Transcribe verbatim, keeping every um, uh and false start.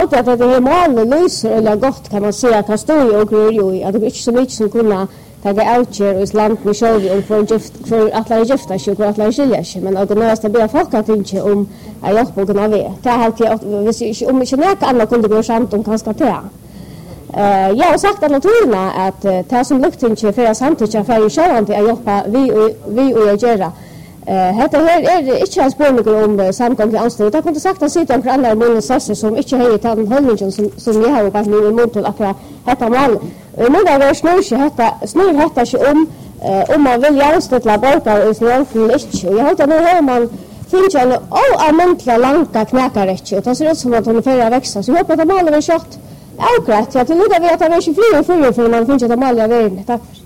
Och att det är målet löser eller gott kan man säga kan stå i och gröja i att det är inte så mycket som kunna ta outcher och land med själv om för gift för att lära gifta sig och att lära skilja sig men att nästa be folk att inte om att hjälpa på kunna vara. Det har jag visst om inte något annat kunde gå samt om kanske ta. Eh jag har sagt att naturligtvis att det som luktar inte för samtidigt för att själva att hjälpa vi vi och göra. Eh detta här är inte en spårning om samkomst anställd. Jag kunde sagt att sitta och andra många sesser som inte har tagit hållningen som som jag har bara nu emot till att detta mål. Men det var snurr detta snurr detta sig om om man vill jämställa borgare och snurr inte. Och jag hade nu hör man finns en oammentliga långa knäkarätt och det ser ut som att hon förra växa. Så jag hoppas att målet är kört. Ja, klart. Jag tror att vi att det är tjugofyra för man finns att måla vägen. Tack.